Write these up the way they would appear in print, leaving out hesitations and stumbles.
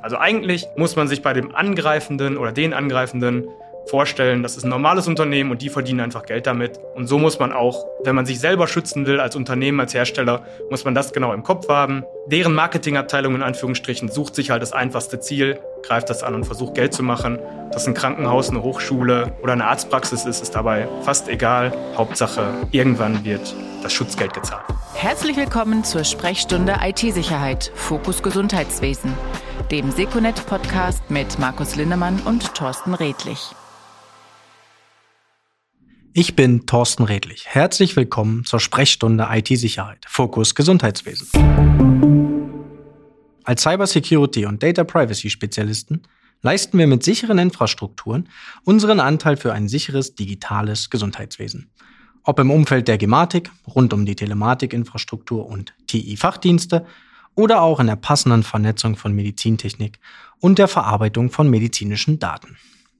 Also eigentlich muss man sich bei dem Angreifenden oder den Angreifenden vorstellen, das ist ein normales Unternehmen und die verdienen einfach Geld damit. Und so muss man auch, wenn man sich selber schützen will als Unternehmen, als Hersteller, muss man das genau im Kopf haben. Deren Marketingabteilung in Anführungsstrichen sucht sich halt das einfachste Ziel, greift das an und versucht Geld zu machen. Ob das ein Krankenhaus, eine Hochschule oder eine Arztpraxis ist dabei fast egal. Hauptsache, irgendwann wird das Schutzgeld gezahlt. Herzlich willkommen zur Sprechstunde IT-Sicherheit, Fokus Gesundheitswesen, dem Seconet-Podcast mit Markus Lindemann und Thorsten Redlich. Ich bin Thorsten Redlich. Herzlich willkommen zur Sprechstunde IT-Sicherheit, Fokus Gesundheitswesen. Als Cybersecurity- und Data Privacy-Spezialisten leisten wir mit sicheren Infrastrukturen unseren Anteil für ein sicheres digitales Gesundheitswesen. Ob im Umfeld der Gematik, rund um die Telematikinfrastruktur und TI-Fachdienste oder auch in der passenden Vernetzung von Medizintechnik und der Verarbeitung von medizinischen Daten.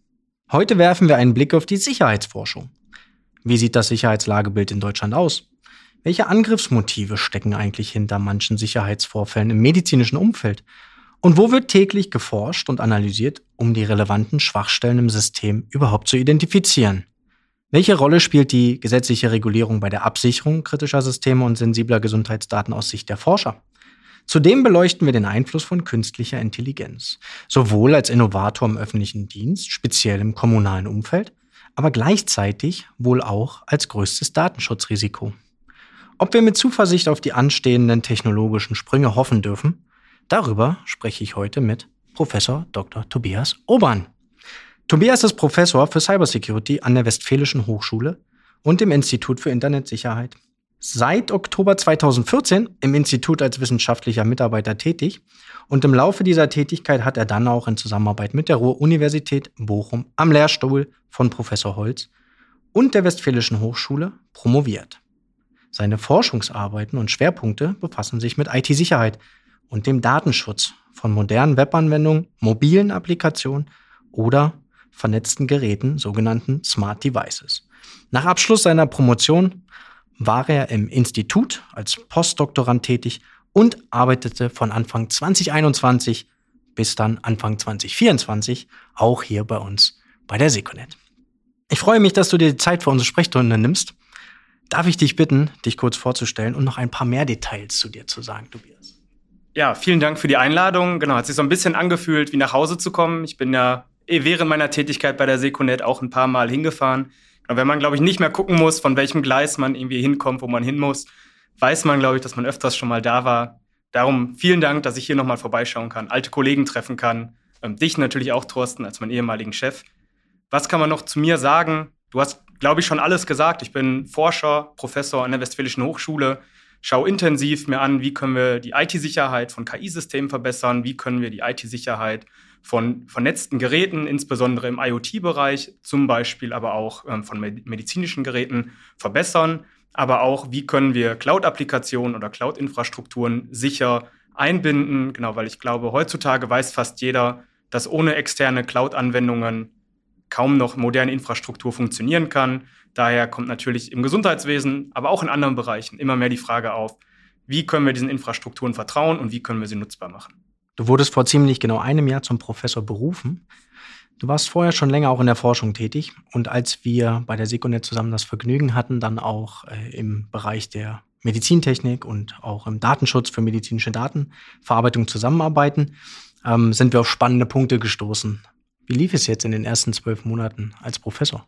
Heute werfen wir einen Blick auf die Sicherheitsforschung. Wie sieht das Sicherheitslagebild in Deutschland aus? Welche Angriffsmotive stecken eigentlich hinter manchen Sicherheitsvorfällen im medizinischen Umfeld? Und wo wird täglich geforscht und analysiert, um die relevanten Schwachstellen im System überhaupt zu identifizieren? Welche Rolle spielt die gesetzliche Regulierung bei der Absicherung kritischer Systeme und sensibler Gesundheitsdaten aus Sicht der Forscher? Zudem beleuchten wir den Einfluss von künstlicher Intelligenz, sowohl als Innovator im öffentlichen Dienst, speziell im kommunalen Umfeld, aber gleichzeitig wohl auch als größtes Datenschutzrisiko. Ob wir mit Zuversicht auf die anstehenden technologischen Sprünge hoffen dürfen, darüber spreche ich heute mit Professor Dr. Tobias Obern. Tobias ist Professor für Cybersecurity an der Westfälischen Hochschule und dem Institut für Internetsicherheit. Seit Oktober 2014 im Institut als wissenschaftlicher Mitarbeiter tätig und im Laufe dieser Tätigkeit hat er dann auch in Zusammenarbeit mit der Ruhr-Universität Bochum am Lehrstuhl von Professor Holz und der Westfälischen Hochschule promoviert. Seine Forschungsarbeiten und Schwerpunkte befassen sich mit IT-Sicherheit und dem Datenschutz von modernen Webanwendungen, mobilen Applikationen oder vernetzten Geräten, sogenannten Smart Devices. Nach Abschluss seiner Promotion war er im Institut als Postdoktorand tätig und arbeitete von Anfang 2021 bis dann Anfang 2024 auch hier bei uns bei der Seconet. Ich freue mich, dass du dir die Zeit für unsere Sprechstunde nimmst. Darf ich dich bitten, dich kurz vorzustellen und noch ein paar mehr Details zu dir zu sagen, Tobias? Ja, vielen Dank für die Einladung. Genau, hat sich so ein bisschen angefühlt, wie nach Hause zu kommen. Ich bin ja während meiner Tätigkeit bei der Seconet auch ein paar Mal hingefahren. Und wenn man, glaube ich, nicht mehr gucken muss, von welchem Gleis man irgendwie hinkommt, wo man hin muss, weiß man, glaube ich, dass man öfters schon mal da war. Darum vielen Dank, dass ich hier nochmal vorbeischauen kann, alte Kollegen treffen kann. Dich natürlich auch, Thorsten, als meinen ehemaligen Chef. Was kann man noch zu mir sagen? Du hast, glaube ich, schon alles gesagt. Ich bin Forscher, Professor an der Westfälischen Hochschule. Schaue intensiv mir an, wie können wir die IT-Sicherheit von KI-Systemen verbessern, wie können wir die IT-Sicherheit von vernetzten Geräten, insbesondere im IoT-Bereich, zum Beispiel aber auch von medizinischen Geräten verbessern, aber auch, wie können wir Cloud-Applikationen oder Cloud-Infrastrukturen sicher einbinden, genau, weil ich glaube, heutzutage weiß fast jeder, dass ohne externe Cloud-Anwendungen kaum noch moderne Infrastruktur funktionieren kann. Daher kommt natürlich im Gesundheitswesen, aber auch in anderen Bereichen immer mehr die Frage auf, wie können wir diesen Infrastrukturen vertrauen und wie können wir sie nutzbar machen. Du wurdest vor ziemlich genau einem Jahr zum Professor berufen. Du warst vorher schon länger auch in der Forschung tätig. Und als wir bei der Seconet zusammen das Vergnügen hatten, dann auch im Bereich der Medizintechnik und auch im Datenschutz für medizinische Datenverarbeitung zusammenarbeiten, sind wir auf spannende Punkte gestoßen. Wie lief es jetzt in den ersten 12 Monaten als Professor?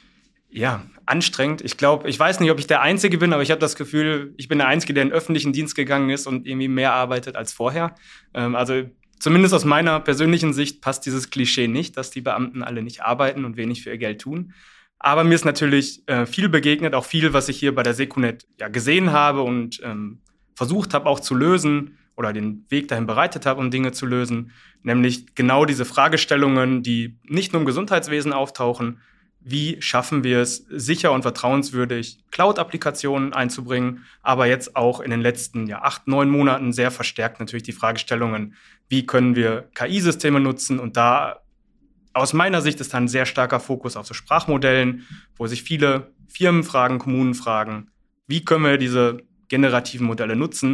Ja, anstrengend. Ich glaube, ich weiß nicht, ob ich der Einzige bin, aber ich habe das Gefühl, ich bin der Einzige, der in den öffentlichen Dienst gegangen ist und irgendwie mehr arbeitet als vorher. Also zumindest aus meiner persönlichen Sicht passt dieses Klischee nicht, dass die Beamten alle nicht arbeiten und wenig für ihr Geld tun. Aber mir ist natürlich viel begegnet, auch viel, was ich hier bei der Seconet ja gesehen habe und versucht habe auch zu lösen oder den Weg dahin bereitet habe, um Dinge zu lösen. Nämlich genau diese Fragestellungen, die nicht nur im Gesundheitswesen auftauchen. Wie schaffen wir es, sicher und vertrauenswürdig Cloud-Applikationen einzubringen, aber jetzt auch in den letzten 8, 9 Monaten sehr verstärkt natürlich die Fragestellungen, wie können wir KI-Systeme nutzen? Und da aus meiner Sicht ist da ein sehr starker Fokus auf so Sprachmodellen, wo sich viele Firmen fragen, Kommunen fragen, wie können wir diese generativen Modelle nutzen?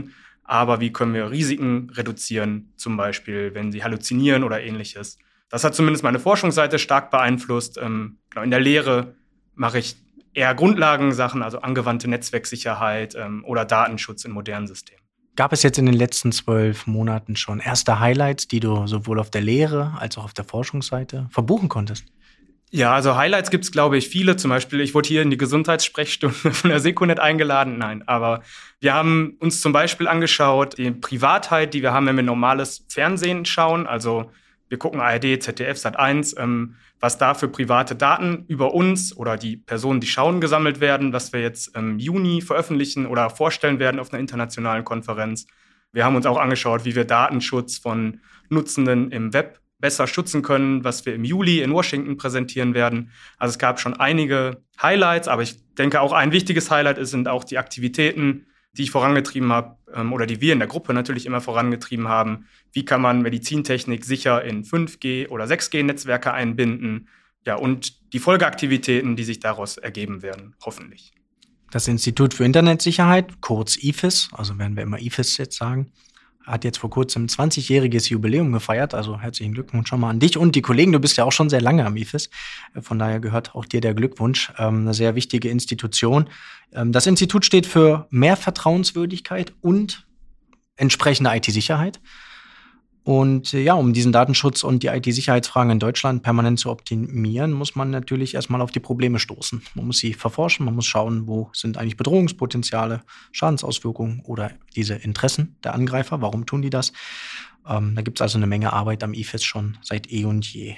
aber wie können wir Risiken reduzieren, zum Beispiel, wenn sie halluzinieren oder ähnliches. Das hat zumindest meine Forschungsseite stark beeinflusst. In der Lehre mache ich eher Grundlagensachen, also angewandte Netzwerksicherheit oder Datenschutz in modernen Systemen. Gab es jetzt in den letzten 12 Monaten schon erste Highlights, die du sowohl auf der Lehre als auch auf der Forschungsseite verbuchen konntest? Ja, also Highlights gibt es, glaube ich, viele. Zum Beispiel, ich wurde hier in die Gesundheitssprechstunde von der secunet eingeladen. Nein, aber wir haben uns zum Beispiel angeschaut, die Privatheit, die wir haben, wenn wir normales Fernsehen schauen. Also wir gucken ARD, ZDF, Sat.1, was da für private Daten über uns oder die Personen, die schauen, gesammelt werden, was wir jetzt im Juni veröffentlichen oder vorstellen werden auf einer internationalen Konferenz. Wir haben uns auch angeschaut, wie wir Datenschutz von Nutzenden im Web besser schützen können, was wir im Juli in Washington präsentieren werden. Also es gab schon einige Highlights, aber ich denke auch ein wichtiges Highlight sind auch die Aktivitäten, die ich vorangetrieben habe oder die wir in der Gruppe natürlich immer vorangetrieben haben. Wie kann man Medizintechnik sicher in 5G- oder 6G-Netzwerke einbinden? Ja, und die Folgeaktivitäten, die sich daraus ergeben werden, hoffentlich. Das Institut für Internetsicherheit, kurz IFIS, also werden wir immer IFIS jetzt sagen, hat jetzt vor kurzem 20-jähriges Jubiläum gefeiert. Also herzlichen Glückwunsch schon mal an dich und die Kollegen. Du bist ja auch schon sehr lange am IFIS. Von daher gehört auch dir der Glückwunsch. Eine sehr wichtige Institution. Das Institut steht für mehr Vertrauenswürdigkeit und entsprechende IT-Sicherheit. Und ja, um diesen Datenschutz und die IT-Sicherheitsfragen in Deutschland permanent zu optimieren, muss man natürlich erstmal auf die Probleme stoßen. Man muss sie verforschen, man muss schauen, wo sind eigentlich Bedrohungspotenziale, Schadensauswirkungen oder diese Interessen der Angreifer, warum tun die das? Da gibt es also eine Menge Arbeit am IFIS schon seit eh und je.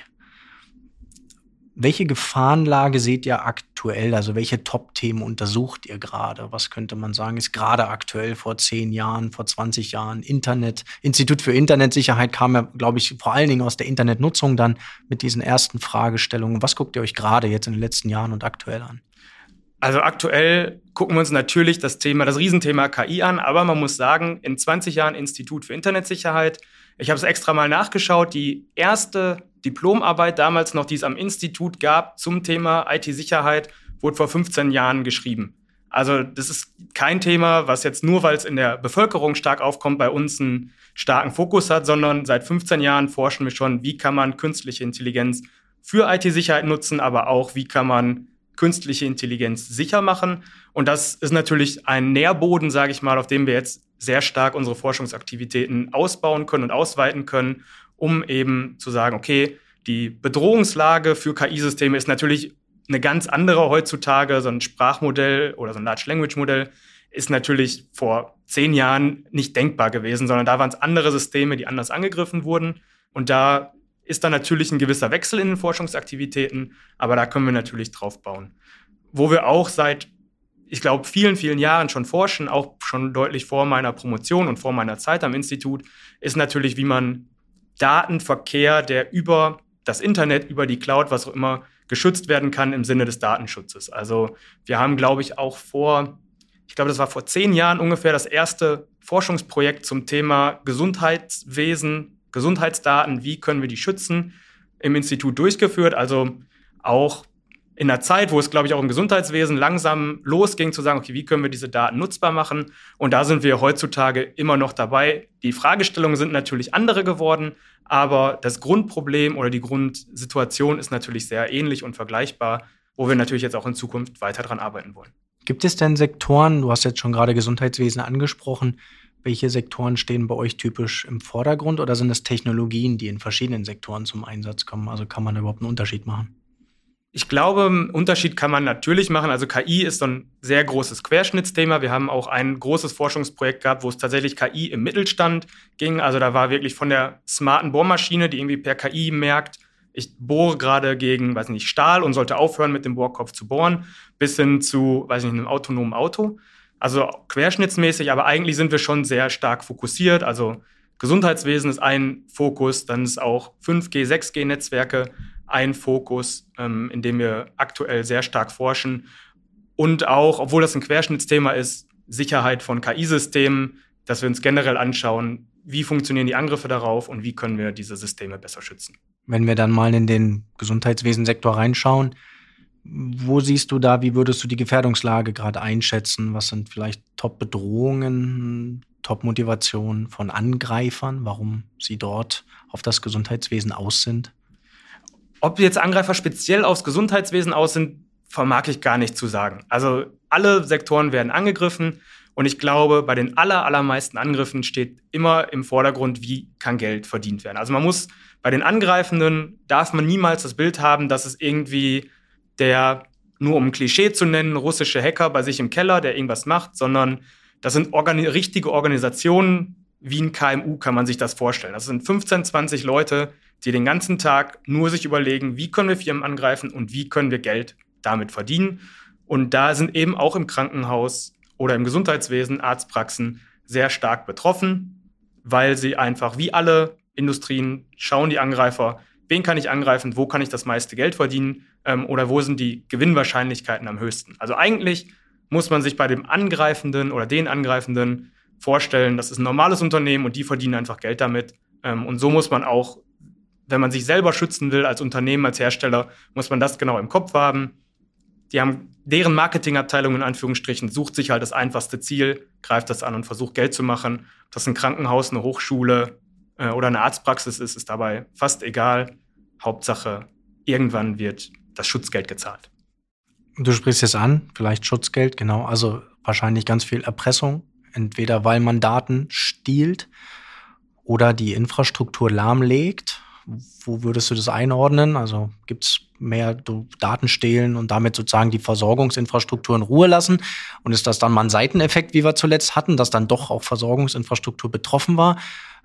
Welche Gefahrenlage seht ihr aktuell? Also welche Top-Themen untersucht ihr gerade? Was könnte man sagen, ist gerade aktuell vor 10 Jahren, vor 20 Jahren? Institut für Internetsicherheit kam ja, glaube ich, vor allen Dingen aus der Internetnutzung dann mit diesen ersten Fragestellungen. Was guckt ihr euch gerade jetzt in den letzten Jahren und aktuell an? Also aktuell gucken wir uns natürlich das Riesenthema KI an, aber man muss sagen, in 20 Jahren Institut für Internetsicherheit, ich habe es extra mal nachgeschaut, die erste Diplomarbeit damals noch, die es am Institut gab zum Thema IT-Sicherheit, wurde vor 15 Jahren geschrieben. Also das ist kein Thema, was jetzt nur, weil es in der Bevölkerung stark aufkommt, bei uns einen starken Fokus hat, sondern seit 15 Jahren forschen wir schon, wie kann man künstliche Intelligenz für IT-Sicherheit nutzen, aber auch, wie kann man künstliche Intelligenz sicher machen. Und das ist natürlich ein Nährboden, sage ich mal, auf dem wir jetzt sehr stark unsere Forschungsaktivitäten ausbauen können und ausweiten können, um eben zu sagen, okay, die Bedrohungslage für KI-Systeme ist natürlich eine ganz andere heutzutage. So ein Sprachmodell oder so ein Large Language Modell ist natürlich vor 10 Jahren nicht denkbar gewesen, sondern da waren es andere Systeme, die anders angegriffen wurden. Und da ist dann natürlich ein gewisser Wechsel in den Forschungsaktivitäten, aber da können wir natürlich drauf bauen. Wo wir auch seit, ich glaube, vielen, vielen Jahren schon forschen, auch schon deutlich vor meiner Promotion und vor meiner Zeit am Institut, ist natürlich, wie man Datenverkehr, der über das Internet, über die Cloud, was auch immer, geschützt werden kann im Sinne des Datenschutzes. Also wir haben, glaube ich, auch das war vor 10 Jahren ungefähr das erste Forschungsprojekt zum Thema Gesundheitswesen, Gesundheitsdaten, wie können wir die schützen, im Institut durchgeführt. Also auch in einer Zeit, wo es, glaube ich, auch im Gesundheitswesen langsam losging, zu sagen, okay, wie können wir diese Daten nutzbar machen? Und da sind wir heutzutage immer noch dabei. Die Fragestellungen sind natürlich andere geworden, aber das Grundproblem oder die Grundsituation ist natürlich sehr ähnlich und vergleichbar, wo wir natürlich jetzt auch in Zukunft weiter dran arbeiten wollen. Gibt es denn Sektoren, du hast jetzt schon gerade Gesundheitswesen angesprochen, welche Sektoren stehen bei euch typisch im Vordergrund oder sind es Technologien, die in verschiedenen Sektoren zum Einsatz kommen? Also kann man überhaupt einen Unterschied machen? Ich glaube, einen Unterschied kann man natürlich machen. Also KI ist so ein sehr großes Querschnittsthema. Wir haben auch ein großes Forschungsprojekt gehabt, wo es tatsächlich KI im Mittelstand ging. Also da war wirklich von der smarten Bohrmaschine, die irgendwie per KI merkt, ich bohre gerade gegen, Stahl und sollte aufhören, mit dem Bohrkopf zu bohren, bis hin zu, einem autonomen Auto. Also querschnittsmäßig, aber eigentlich sind wir schon sehr stark fokussiert. Also Gesundheitswesen ist ein Fokus, dann ist auch 5G, 6G-Netzwerke ein Fokus, in dem wir aktuell sehr stark forschen. Und auch, obwohl das ein Querschnittsthema ist, Sicherheit von KI-Systemen, dass wir uns generell anschauen, wie funktionieren die Angriffe darauf und wie können wir diese Systeme besser schützen. Wenn wir dann mal in den Gesundheitswesensektor reinschauen, Wo siehst du da, wie würdest du die Gefährdungslage gerade einschätzen? Was sind vielleicht Top-Bedrohungen, Top-Motivationen von Angreifern, warum sie dort auf das Gesundheitswesen aus sind? Ob jetzt Angreifer speziell aufs Gesundheitswesen aus sind, vermag ich gar nicht zu sagen. Also alle Sektoren werden angegriffen und ich glaube, bei den allermeisten Angriffen steht immer im Vordergrund, wie kann Geld verdient werden. Also man muss bei den Angreifenden, darf man niemals das Bild haben, dass es irgendwie der, nur um ein Klischee zu nennen, russische Hacker bei sich im Keller, der irgendwas macht, sondern das sind richtige Organisationen, wie ein KMU kann man sich das vorstellen. Das sind 15, 20 Leute, die den ganzen Tag nur sich überlegen, wie können wir Firmen angreifen und wie können wir Geld damit verdienen. Und da sind eben auch im Krankenhaus oder im Gesundheitswesen Arztpraxen sehr stark betroffen, weil sie einfach wie alle Industrien schauen die Angreifer, wen kann ich angreifen, wo kann ich das meiste Geld verdienen oder wo sind die Gewinnwahrscheinlichkeiten am höchsten. Also eigentlich muss man sich bei dem Angreifenden oder den Angreifenden vorstellen, das ist ein normales Unternehmen und die verdienen einfach Geld damit. Und so muss man auch, wenn man sich selber schützen will als Unternehmen, als Hersteller, muss man das genau im Kopf haben. Deren Marketingabteilung in Anführungsstrichen sucht sich halt das einfachste Ziel, greift das an und versucht Geld zu machen. Ob das ein Krankenhaus, eine Hochschule oder eine Arztpraxis ist dabei fast egal. Hauptsache, irgendwann wird das Schutzgeld gezahlt. Du sprichst es an, vielleicht Schutzgeld, genau. Also wahrscheinlich ganz viel Erpressung, entweder weil man Daten stiehlt oder die Infrastruktur lahmlegt. Wo würdest du das einordnen? Also gibt es mehr Daten stehlen und damit sozusagen die Versorgungsinfrastruktur in Ruhe lassen? Und ist das dann mal ein Seiteneffekt, wie wir zuletzt hatten, dass dann doch auch Versorgungsinfrastruktur betroffen war?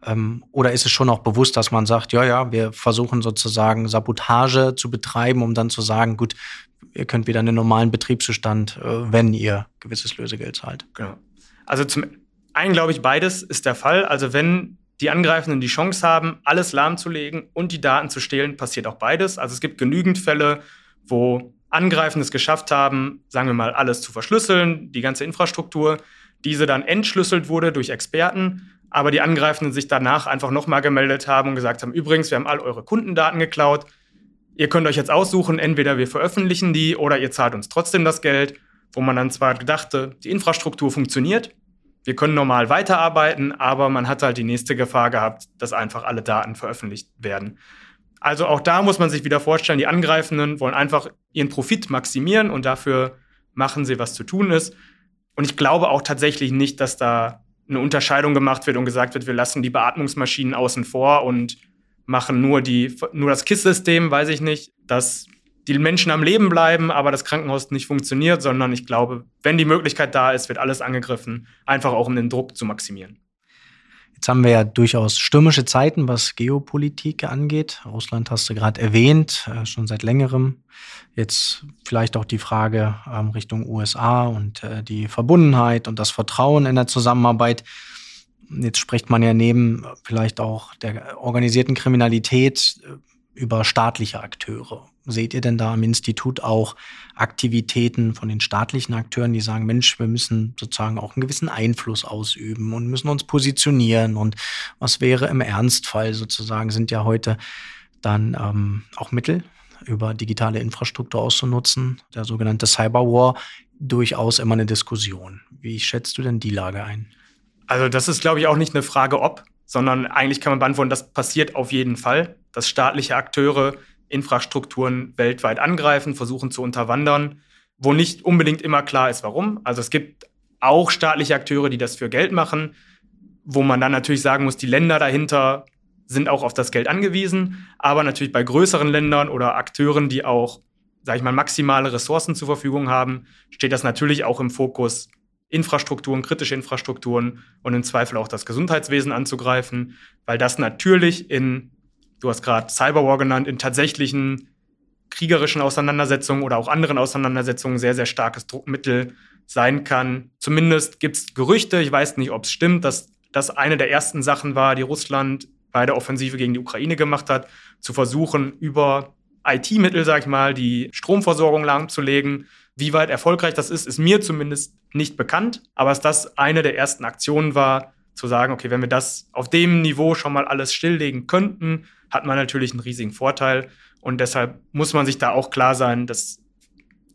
Oder ist es schon auch bewusst, dass man sagt, ja, wir versuchen sozusagen Sabotage zu betreiben, um dann zu sagen, gut, ihr könnt wieder in den normalen Betriebszustand, wenn ihr gewisses Lösegeld zahlt? Genau. Also zum einen glaube ich, beides ist der Fall. Also wenn die Angreifenden die Chance haben, alles lahmzulegen und die Daten zu stehlen, passiert auch beides. Also es gibt genügend Fälle, wo Angreifende es geschafft haben, sagen wir mal, alles zu verschlüsseln, die ganze Infrastruktur, diese dann entschlüsselt wurde durch Experten, aber die Angreifenden sich danach einfach nochmal gemeldet haben und gesagt haben, übrigens, wir haben all eure Kundendaten geklaut, ihr könnt euch jetzt aussuchen, entweder wir veröffentlichen die oder ihr zahlt uns trotzdem das Geld, wo man dann zwar dachte, die Infrastruktur funktioniert, wir können normal weiterarbeiten, aber man hat halt die nächste Gefahr gehabt, dass einfach alle Daten veröffentlicht werden. Also auch da muss man sich wieder vorstellen, die Angreifenden wollen einfach ihren Profit maximieren und dafür machen sie, was zu tun ist. Und ich glaube auch tatsächlich nicht, dass da eine Unterscheidung gemacht wird und gesagt wird, wir lassen die Beatmungsmaschinen außen vor und machen nur das KISS-System, weiß ich nicht, dass die Menschen am Leben bleiben, aber das Krankenhaus nicht funktioniert, sondern ich glaube, wenn die Möglichkeit da ist, wird alles angegriffen, einfach auch um den Druck zu maximieren. Jetzt haben wir ja durchaus stürmische Zeiten, was Geopolitik angeht. Russland hast du gerade erwähnt, schon seit längerem. Jetzt vielleicht auch die Frage Richtung USA und die Verbundenheit und das Vertrauen in der Zusammenarbeit. Jetzt spricht man ja neben vielleicht auch der organisierten Kriminalität über staatliche Akteure. Seht ihr denn da am Institut auch Aktivitäten von den staatlichen Akteuren, die sagen, Mensch, wir müssen sozusagen auch einen gewissen Einfluss ausüben und müssen uns positionieren und was wäre im Ernstfall sozusagen, sind ja heute dann auch Mittel über digitale Infrastruktur auszunutzen, der sogenannte Cyberwar, durchaus immer eine Diskussion. Wie schätzt du denn die Lage ein? Also das ist, glaube ich, auch nicht eine Frage ob, sondern eigentlich kann man beantworten, das passiert auf jeden Fall, dass staatliche Akteure Infrastrukturen weltweit angreifen, versuchen zu unterwandern, wo nicht unbedingt immer klar ist, warum. Also es gibt auch staatliche Akteure, die das für Geld machen, wo man dann natürlich sagen muss, die Länder dahinter sind auch auf das Geld angewiesen, aber natürlich bei größeren Ländern oder Akteuren, die auch, sage ich mal, maximale Ressourcen zur Verfügung haben, steht das natürlich auch im Fokus, Infrastrukturen, kritische Infrastrukturen und im Zweifel auch das Gesundheitswesen anzugreifen, weil das natürlich du hast gerade Cyberwar genannt, in tatsächlichen kriegerischen Auseinandersetzungen oder auch anderen Auseinandersetzungen sehr, sehr starkes Druckmittel sein kann. Zumindest gibt es Gerüchte, ich weiß nicht, ob es stimmt, dass das eine der ersten Sachen war, die Russland bei der Offensive gegen die Ukraine gemacht hat, zu versuchen, über IT-Mittel, sag ich mal, die Stromversorgung lahmzulegen. Wie weit erfolgreich das ist mir zumindest nicht bekannt. Aber dass das eine der ersten Aktionen war, zu sagen, okay, wenn wir das auf dem Niveau schon mal alles stilllegen könnten, hat man natürlich einen riesigen Vorteil. Und deshalb muss man sich da auch klar sein, dass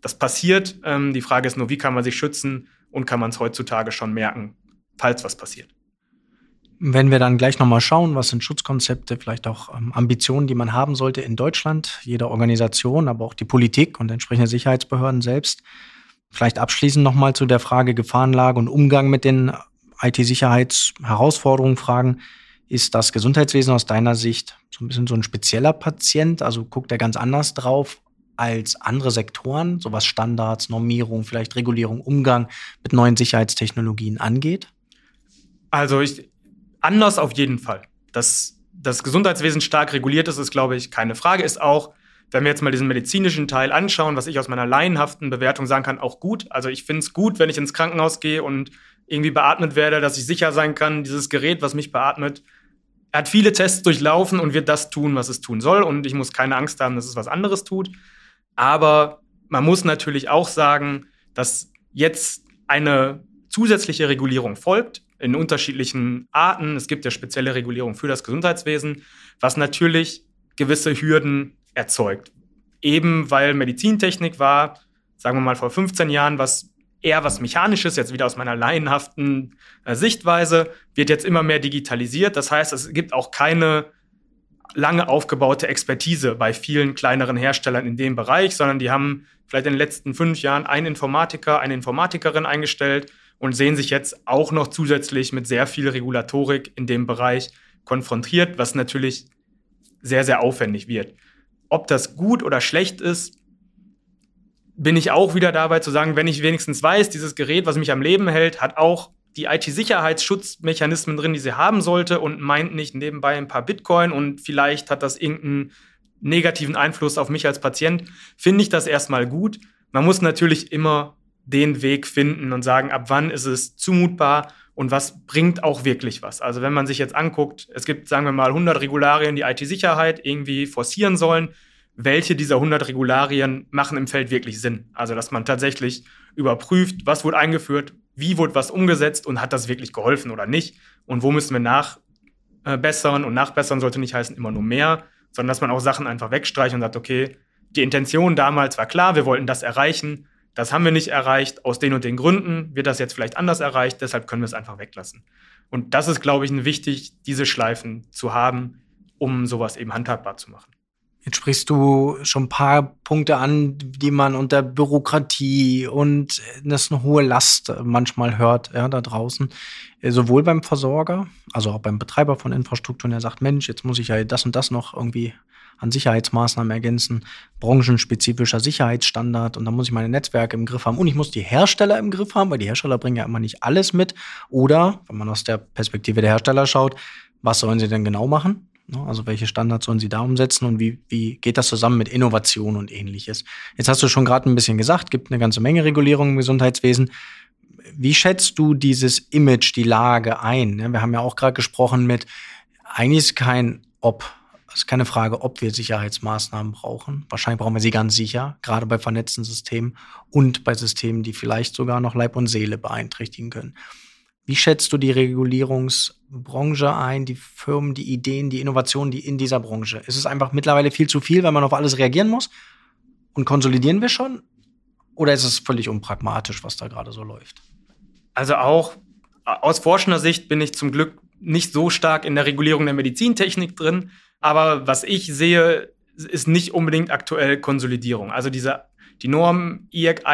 Das passiert. Die Frage ist nur, wie kann man sich schützen und kann man es heutzutage schon merken, falls was passiert. Wenn wir dann gleich nochmal schauen, was sind Schutzkonzepte, vielleicht auch Ambitionen, die man haben sollte in Deutschland, jede Organisation, aber auch die Politik und entsprechende Sicherheitsbehörden selbst. Vielleicht abschließend nochmal zu der Frage Gefahrenlage und Umgang mit den IT-Sicherheitsherausforderungen fragen. Ist das Gesundheitswesen aus deiner Sicht so ein bisschen so ein spezieller Patient? Also guckt er ganz anders drauf als andere Sektoren, so was Standards, Normierung, vielleicht Regulierung, Umgang mit neuen Sicherheitstechnologien angeht? Also anders auf jeden Fall. Dass das Gesundheitswesen stark reguliert ist, glaube ich, keine Frage. Ist auch, wenn wir jetzt mal diesen medizinischen Teil anschauen, was ich aus meiner laienhaften Bewertung sagen kann, auch gut. Also ich finde es gut, wenn ich ins Krankenhaus gehe und irgendwie beatmet werde, dass ich sicher sein kann, dieses Gerät, was mich beatmet, hat viele Tests durchlaufen und wird das tun, was es tun soll. Und ich muss keine Angst haben, dass es was anderes tut. Aber man muss natürlich auch sagen, dass jetzt eine zusätzliche Regulierung folgt in unterschiedlichen Arten. Es gibt ja spezielle Regulierung für das Gesundheitswesen, was natürlich gewisse Hürden erzeugt. Eben weil Medizintechnik war, sagen wir mal vor 15 Jahren, was Mechanisches, jetzt wieder aus meiner laienhaften Sichtweise, wird jetzt immer mehr digitalisiert. Das heißt, es gibt auch keine lange aufgebaute Expertise bei vielen kleineren Herstellern in dem Bereich, sondern die haben vielleicht in den letzten 5 Jahren einen Informatiker, eine Informatikerin eingestellt und sehen sich jetzt auch noch zusätzlich mit sehr viel Regulatorik in dem Bereich konfrontiert, was natürlich sehr, sehr aufwendig wird. Ob das gut oder schlecht ist, bin ich auch wieder dabei zu sagen, wenn ich wenigstens weiß, dieses Gerät, was mich am Leben hält, hat auch die IT-Sicherheitsschutzmechanismen drin, die sie haben sollte und meint nicht nebenbei ein paar Bitcoin und vielleicht hat das irgendeinen negativen Einfluss auf mich als Patient, finde ich das erstmal gut. Man muss natürlich immer den Weg finden und sagen, ab wann ist es zumutbar und was bringt auch wirklich was. Also wenn man sich jetzt anguckt, es gibt, sagen wir mal, 100 Regularien, die IT-Sicherheit irgendwie forcieren sollen. Welche dieser 100 Regularien machen im Feld wirklich Sinn? Also dass man tatsächlich überprüft, was wurde eingeführt, wie wurde was umgesetzt und hat das wirklich geholfen oder nicht? Und wo müssen wir nachbessern? Und nachbessern sollte nicht heißen immer nur mehr, sondern dass man auch Sachen einfach wegstreicht und sagt, okay, die Intention damals war klar, wir wollten das erreichen, das haben wir nicht erreicht, aus den und den Gründen wird das jetzt vielleicht anders erreicht, deshalb können wir es einfach weglassen. Und das ist, glaube ich, wichtig, diese Schleifen zu haben, um sowas eben handhabbar zu machen. Jetzt sprichst du schon ein paar Punkte an, die man unter Bürokratie und das ist eine hohe Last manchmal hört, ja, da draußen. Sowohl beim Versorger, also auch beim Betreiber von Infrastrukturen, der sagt, Mensch, jetzt muss ich ja das und das noch irgendwie an Sicherheitsmaßnahmen ergänzen, branchenspezifischer Sicherheitsstandard und dann muss ich meine Netzwerke im Griff haben und ich muss die Hersteller im Griff haben, weil die Hersteller bringen ja immer nicht alles mit. Oder, wenn man aus der Perspektive der Hersteller schaut, was sollen sie denn genau machen? Also welche Standards sollen sie da umsetzen und wie geht das zusammen mit Innovation und Ähnliches? Jetzt hast du schon gerade ein bisschen gesagt, gibt eine ganze Menge Regulierung im Gesundheitswesen. Wie schätzt du dieses Image, die Lage ein? Wir haben ja auch gerade gesprochen mit, eigentlich ist keine Frage, ob wir Sicherheitsmaßnahmen brauchen. Wahrscheinlich brauchen wir sie ganz sicher, gerade bei vernetzten Systemen und bei Systemen, die vielleicht sogar noch Leib und Seele beeinträchtigen können. Wie schätzt du die Regulierungsbranche ein, die Firmen, die Ideen, die Innovationen, die in dieser Branche? Ist es einfach mittlerweile viel zu viel, weil man auf alles reagieren muss? Und konsolidieren wir schon? Oder ist es völlig unpragmatisch, was da gerade so läuft? Also auch aus forschender Sicht bin ich zum Glück nicht so stark in der Regulierung der Medizintechnik drin. Aber was ich sehe, ist nicht unbedingt aktuell Konsolidierung. Also die Norm IEC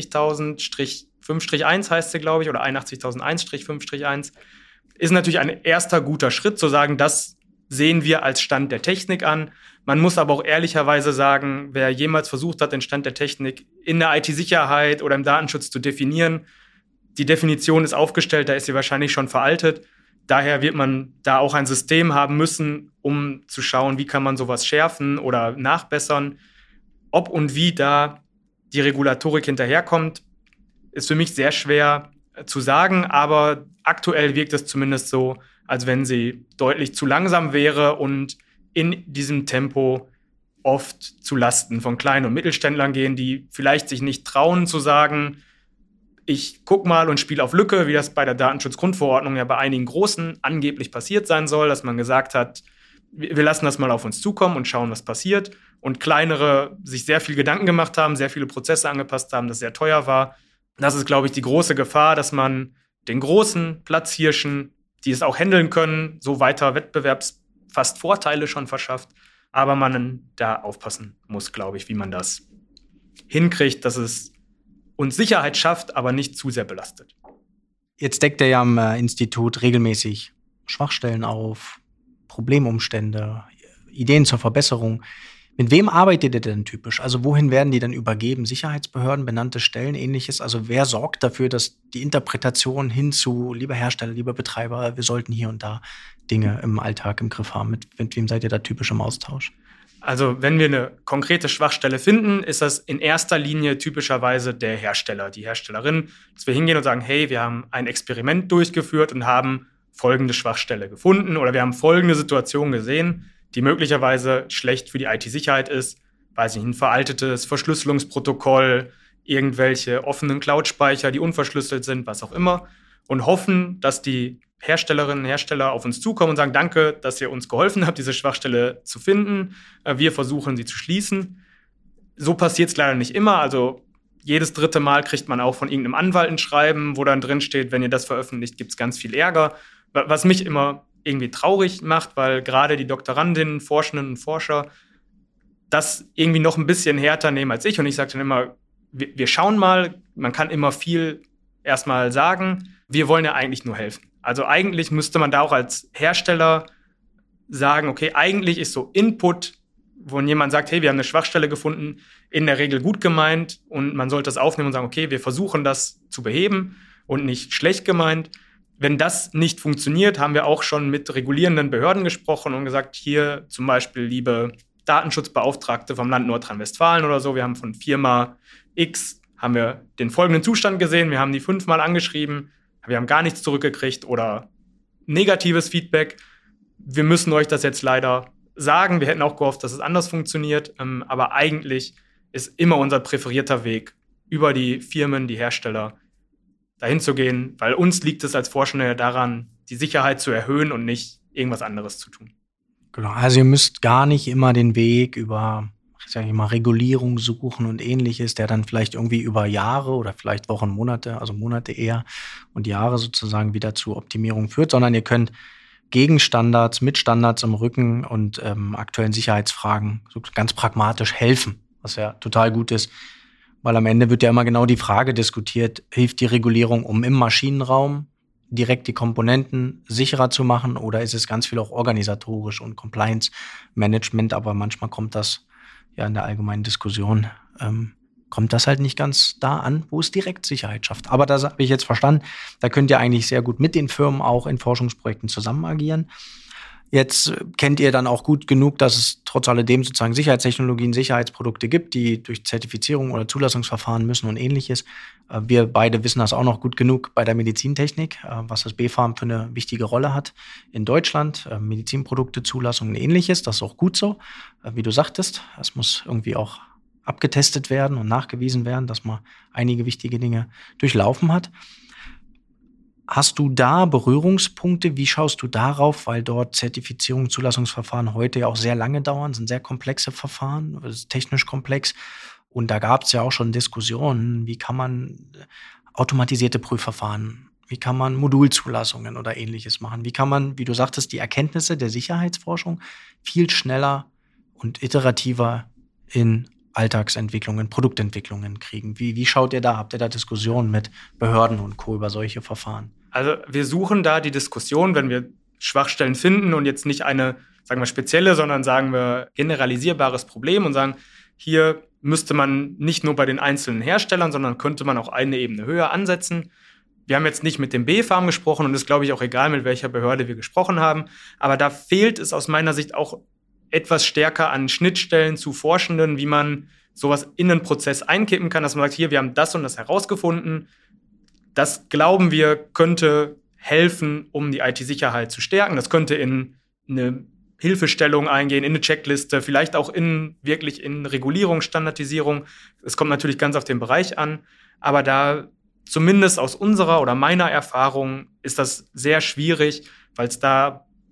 81.000-5-1 heißt sie, glaube ich, oder 81.001-5-1, ist natürlich ein erster guter Schritt, zu sagen, das sehen wir als Stand der Technik an. Man muss aber auch ehrlicherweise sagen, wer jemals versucht hat, den Stand der Technik in der IT-Sicherheit oder im Datenschutz zu definieren, die Definition ist aufgestellt, da ist sie wahrscheinlich schon veraltet. Daher wird man da auch ein System haben müssen, um zu schauen, wie kann man sowas schärfen oder nachbessern. Ob und wie da die Regulatorik hinterherkommt, ist für mich sehr schwer zu sagen, aber aktuell wirkt es zumindest so, als wenn sie deutlich zu langsam wäre und in diesem Tempo oft zu Lasten von Klein- und Mittelständlern gehen, die vielleicht sich nicht trauen zu sagen, ich guck mal und spiele auf Lücke, wie das bei der Datenschutzgrundverordnung ja bei einigen Großen angeblich passiert sein soll, dass man gesagt hat, wir lassen das mal auf uns zukommen und schauen, was passiert. Und kleinere sich sehr viel Gedanken gemacht haben, sehr viele Prozesse angepasst haben, das sehr teuer war. Das ist, glaube ich, die große Gefahr, dass man den großen Platzhirschen, die es auch handeln können, so weiter fast Vorteile schon verschafft. Aber man da aufpassen muss, glaube ich, wie man das hinkriegt, dass es uns Sicherheit schafft, aber nicht zu sehr belastet. Jetzt deckt er ja am Institut regelmäßig Schwachstellen auf, Problemumstände, Ideen zur Verbesserung. Mit wem arbeitet ihr denn typisch? Also wohin werden die dann übergeben? Sicherheitsbehörden, benannte Stellen, ähnliches? Also wer sorgt dafür, dass die Interpretation hin zu, lieber Hersteller, lieber Betreiber, wir sollten hier und da Dinge im Alltag im Griff haben? Mit wem seid ihr da typisch im Austausch? Also wenn wir eine konkrete Schwachstelle finden, ist das in erster Linie typischerweise der Hersteller, die Herstellerin, dass wir hingehen und sagen, hey, wir haben ein Experiment durchgeführt und haben folgende Schwachstelle gefunden oder wir haben folgende Situation gesehen, die möglicherweise schlecht für die IT-Sicherheit ist, weiß nicht, ein veraltetes Verschlüsselungsprotokoll, irgendwelche offenen Cloud-Speicher, die unverschlüsselt sind, was auch immer, und hoffen, dass die Herstellerinnen und Hersteller auf uns zukommen und sagen, danke, dass ihr uns geholfen habt, diese Schwachstelle zu finden. Wir versuchen, sie zu schließen. So passiert es leider nicht immer. Also jedes dritte Mal kriegt man auch von irgendeinem Anwalt ein Schreiben, wo dann drin steht, wenn ihr das veröffentlicht, gibt es ganz viel Ärger. Was mich immer irgendwie traurig macht, weil gerade die Doktorandinnen, Forschenden und Forscher das irgendwie noch ein bisschen härter nehmen als ich. Und ich sage dann immer, wir schauen mal, man kann immer viel erstmal sagen, wir wollen ja eigentlich nur helfen. Also eigentlich müsste man da auch als Hersteller sagen, okay, eigentlich ist so Input, wo jemand sagt, hey, wir haben eine Schwachstelle gefunden, in der Regel gut gemeint und man sollte das aufnehmen und sagen, okay, wir versuchen das zu beheben und nicht schlecht gemeint. Wenn das nicht funktioniert, haben wir auch schon mit regulierenden Behörden gesprochen und gesagt, hier zum Beispiel, liebe Datenschutzbeauftragte vom Land Nordrhein-Westfalen oder so, wir haben von Firma X, haben wir den folgenden Zustand gesehen, wir haben die 5-mal angeschrieben, wir haben gar nichts zurückgekriegt oder negatives Feedback. Wir müssen euch das jetzt leider sagen. Wir hätten auch gehofft, dass es anders funktioniert, aber eigentlich ist immer unser präferierter Weg, über die Firmen, die Hersteller, dahin zu gehen, weil uns liegt es als Forschende daran, die Sicherheit zu erhöhen und nicht irgendwas anderes zu tun. Genau, also ihr müsst gar nicht immer den Weg über, sage ich mal, Regulierung suchen und ähnliches, der dann vielleicht irgendwie über Jahre oder vielleicht Wochen, Monate, also Monate eher und Jahre sozusagen wieder zu Optimierung führt, sondern ihr könnt gegen Standards, mit Standards im Rücken und aktuellen Sicherheitsfragen so ganz pragmatisch helfen, was ja total gut ist. Weil am Ende wird ja immer genau die Frage diskutiert, hilft die Regulierung, um im Maschinenraum direkt die Komponenten sicherer zu machen oder ist es ganz viel auch organisatorisch und Compliance-Management, aber manchmal kommt das ja in der allgemeinen Diskussion, kommt das halt nicht ganz da an, wo es direkt Sicherheit schafft. Aber das habe ich jetzt verstanden, da könnt ihr eigentlich sehr gut mit den Firmen auch in Forschungsprojekten zusammen agieren. Jetzt kennt ihr dann auch gut genug, dass es trotz alledem sozusagen Sicherheitstechnologien, Sicherheitsprodukte gibt, die durch Zertifizierung oder Zulassungsverfahren müssen und ähnliches. Wir beide wissen das auch noch gut genug bei der Medizintechnik, was das BfArM für eine wichtige Rolle hat in Deutschland. Medizinprodukte, Zulassung und ähnliches, das ist auch gut so. Wie du sagtest, es muss irgendwie auch abgetestet werden und nachgewiesen werden, dass man einige wichtige Dinge durchlaufen hat. Hast du da Berührungspunkte? Wie schaust du darauf? Weil dort Zertifizierung, Zulassungsverfahren heute ja auch sehr lange dauern, sind sehr komplexe Verfahren, das ist technisch komplex. Und da gab es ja auch schon Diskussionen, wie kann man automatisierte Prüfverfahren, wie kann man Modulzulassungen oder ähnliches machen? Wie kann man, wie du sagtest, die Erkenntnisse der Sicherheitsforschung viel schneller und iterativer in Alltagsentwicklungen, Produktentwicklungen kriegen? Wie schaut ihr da? Habt ihr da Diskussionen mit Behörden und Co. über solche Verfahren? Also wir suchen da die Diskussion, wenn wir Schwachstellen finden und jetzt nicht eine, sagen wir, spezielle, sondern sagen wir generalisierbares Problem und sagen, hier müsste man nicht nur bei den einzelnen Herstellern, sondern könnte man auch eine Ebene höher ansetzen. Wir haben jetzt nicht mit dem BfArM gesprochen und es ist, glaube ich, auch egal, mit welcher Behörde wir gesprochen haben. Aber da fehlt es aus meiner Sicht auch etwas stärker an Schnittstellen zu Forschenden, wie man sowas in einen Prozess einkippen kann, dass man sagt, hier, wir haben das und das herausgefunden. Das glauben wir, könnte helfen, um die IT-Sicherheit zu stärken. Das könnte in eine Hilfestellung eingehen, in eine Checkliste, vielleicht auch wirklich in Regulierung, Standardisierung. Es kommt natürlich ganz auf den Bereich an, aber da zumindest aus unserer oder meiner Erfahrung ist das sehr schwierig, weil es da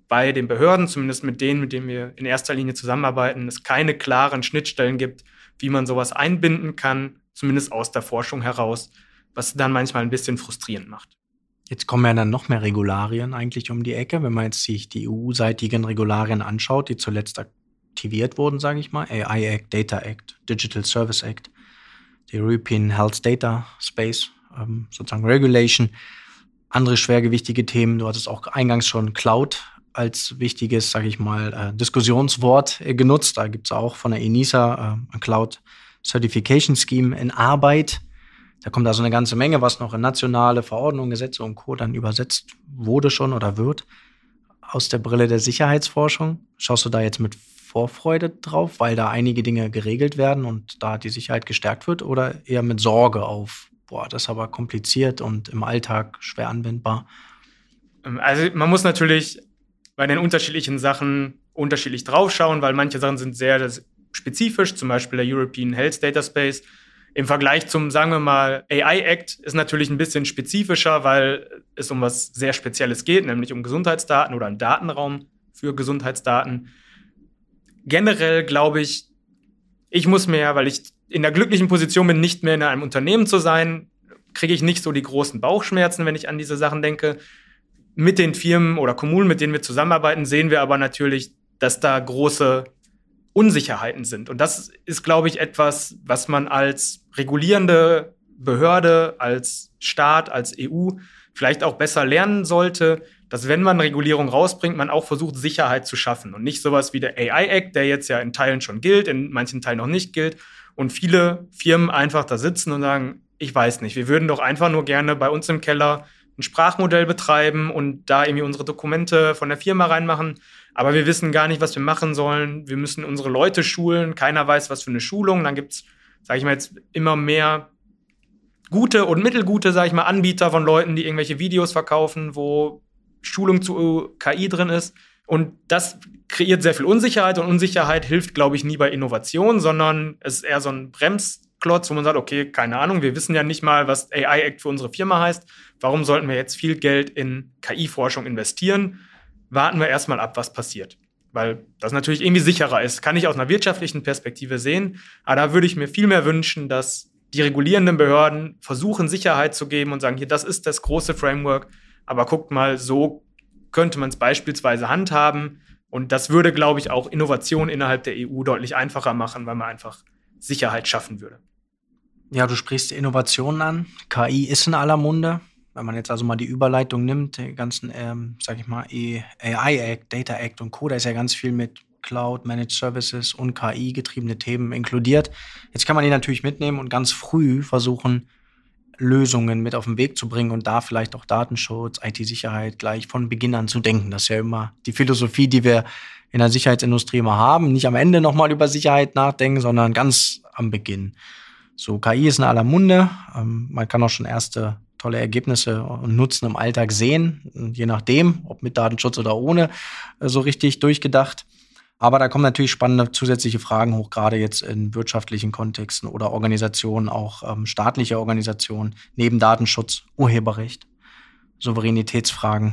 bei den Behörden, zumindest mit denen wir in erster Linie zusammenarbeiten, es keine klaren Schnittstellen gibt, wie man sowas einbinden kann, zumindest aus der Forschung heraus, was dann manchmal ein bisschen frustrierend macht. Jetzt kommen ja dann noch mehr Regularien eigentlich um die Ecke, wenn man jetzt sich die EU-seitigen Regularien anschaut, die zuletzt aktiviert wurden, sage ich mal. AI Act, Data Act, Digital Service Act, die European Health Data Space, sozusagen Regulation. Andere schwergewichtige Themen, du hattest auch eingangs schon Cloud als wichtiges, sage ich mal, Diskussionswort genutzt. Da gibt es auch von der ENISA ein Cloud Certification Scheme in Arbeit. Da kommt also eine ganze Menge, was noch in nationale Verordnungen, Gesetze und Co. dann übersetzt wurde schon oder wird. Aus der Brille der Sicherheitsforschung, schaust du da jetzt mit Vorfreude drauf, weil da einige Dinge geregelt werden und da die Sicherheit gestärkt wird, oder eher mit Sorge auf, das ist aber kompliziert und im Alltag schwer anwendbar? Also man muss natürlich bei den unterschiedlichen Sachen unterschiedlich draufschauen, weil manche Sachen sind sehr spezifisch, zum Beispiel der European Health Data Space. Im Vergleich zum, sagen wir mal, AI Act ist natürlich ein bisschen spezifischer, weil es um was sehr Spezielles geht, nämlich um Gesundheitsdaten oder einen Datenraum für Gesundheitsdaten. Generell glaube ich muss mehr, weil ich in der glücklichen Position bin, nicht mehr in einem Unternehmen zu sein, kriege ich nicht so die großen Bauchschmerzen, wenn ich an diese Sachen denke. Mit den Firmen oder Kommunen, mit denen wir zusammenarbeiten, sehen wir aber natürlich, dass da große Unsicherheiten sind. Und das ist, glaube ich, etwas, was man als regulierende Behörde, als Staat, als EU vielleicht auch besser lernen sollte, dass wenn man Regulierung rausbringt, man auch versucht, Sicherheit zu schaffen. Und nicht sowas wie der AI Act, der jetzt ja in Teilen schon gilt, in manchen Teilen noch nicht gilt. Und viele Firmen einfach da sitzen und sagen, ich weiß nicht, wir würden doch einfach nur gerne bei uns im Keller ein Sprachmodell betreiben und da irgendwie unsere Dokumente von der Firma reinmachen. Aber wir wissen gar nicht, was wir machen sollen. Wir müssen unsere Leute schulen. Keiner weiß, was für eine Schulung. Dann gibt's, sage ich mal jetzt, immer mehr gute und mittelgute, sage ich mal, Anbieter von Leuten, die irgendwelche Videos verkaufen, wo Schulung zu KI drin ist. Und das kreiert sehr viel Unsicherheit. Und Unsicherheit hilft, glaube ich, nie bei Innovation, sondern es ist eher so ein Bremsklotz, wo man sagt, okay, keine Ahnung, wir wissen ja nicht mal, was AI Act für unsere Firma heißt. Warum sollten wir jetzt viel Geld in KI-Forschung investieren? Warten wir erstmal ab, was passiert. Weil das natürlich irgendwie sicherer ist. Kann ich aus einer wirtschaftlichen Perspektive sehen. Aber da würde ich mir viel mehr wünschen, dass die regulierenden Behörden versuchen, Sicherheit zu geben und sagen, hier, das ist das große Framework. Aber guckt mal, so könnte man es beispielsweise handhaben. Und das würde, glaube ich, auch Innovation innerhalb der EU deutlich einfacher machen, weil man einfach Sicherheit schaffen würde. Ja, du sprichst Innovationen an. KI ist in aller Munde. Wenn man jetzt also mal die Überleitung nimmt, den ganzen, sag ich mal, AI Act, Data Act und Co., da ist ja ganz viel mit Cloud, Managed Services und KI-getriebene Themen inkludiert. Jetzt kann man die natürlich mitnehmen und ganz früh versuchen, Lösungen mit auf den Weg zu bringen und da vielleicht auch Datenschutz, IT-Sicherheit gleich von Beginn an zu denken. Das ist ja immer die Philosophie, die wir in der Sicherheitsindustrie immer haben. Nicht am Ende nochmal über Sicherheit nachdenken, sondern ganz am Beginn. So, KI ist in aller Munde. Man kann auch schon erste tolle Ergebnisse und Nutzen im Alltag sehen, je nachdem, ob mit Datenschutz oder ohne, so richtig durchgedacht. Aber da kommen natürlich spannende zusätzliche Fragen hoch, gerade jetzt in wirtschaftlichen Kontexten oder Organisationen, auch staatliche Organisationen, neben Datenschutz, Urheberrecht, Souveränitätsfragen.